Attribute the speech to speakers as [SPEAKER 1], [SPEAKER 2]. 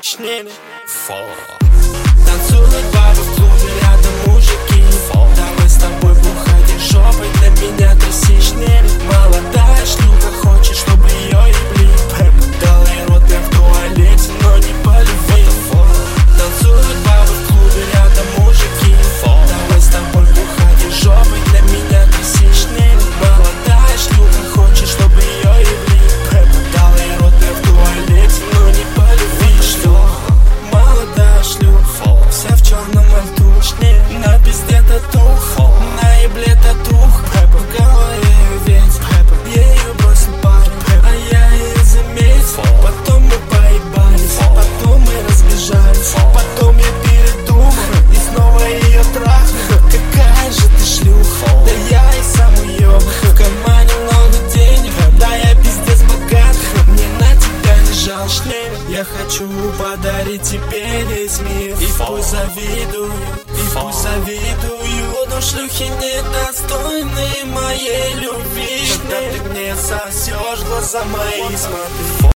[SPEAKER 1] тошнили. Танцуют бабы в клубе, рядом мужики. Давай с тобой бухать и жопой для меня тосичнее. Молодая шлюха хочет, чтобы ее ебли. Дала ей рот я в туалете, но не по любви. Танцуют бабы в клубе, рядом мужики. Давай с тобой бухать и жопой для меня тосичнее. Молодая шлюха хочет, чтобы ее ебли. Дала ей рот я в туалете, но не по любви. Молодая шлюха, вся в черном альту. На пизде татух, на ебле татух. В голове ведь я ее бросил парень, а я ее заметил. Потом мы поебались, потом мы разбежались. Потом я передумал и снова ее трахнул. Какая же ты шлюха, да я и сам уёбок. В кармане много денег, да я пиздец богат. Мне на тебя не жалко. Я хочу подарить тебе весь мир. И пусть завидую, но шлюхи недостойны моей любви. Когда ты мне сосешь глаза мои, смотри.